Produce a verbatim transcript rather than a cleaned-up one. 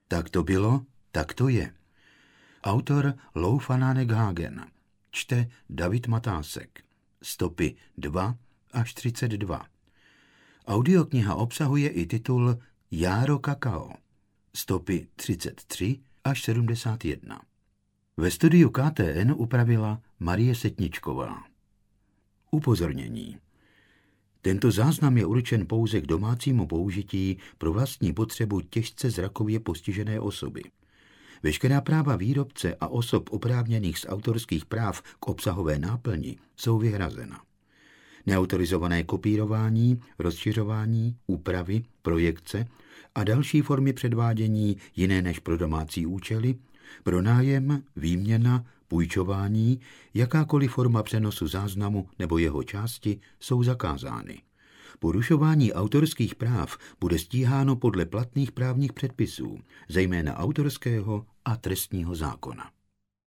Tak to bylo, tak to je. Autor Lou Fanánek Hagen. Čte David Matásek. Stopy dva až třicet dva. Audiokniha obsahuje i titul Járo kakao. Stopy třicet tři až sedmdesát jedna. Ve studiu K T N upravila Marie Setničková. Upozornění. Tento záznam je určen pouze k domácímu použití pro vlastní potřebu těžce zrakově postižené osoby. Veškerá práva výrobce a osob oprávněných z autorských práv k obsahové náplni jsou vyhrazena. Neautorizované kopírování, rozšiřování, úpravy, projekce a další formy předvádění jiné než pro domácí účely, pronájem, výměna, půjčování, jakákoliv forma přenosu záznamu nebo jeho části jsou zakázány. Porušování autorských práv bude stíháno podle platných právních předpisů, zejména autorského a trestního zákona.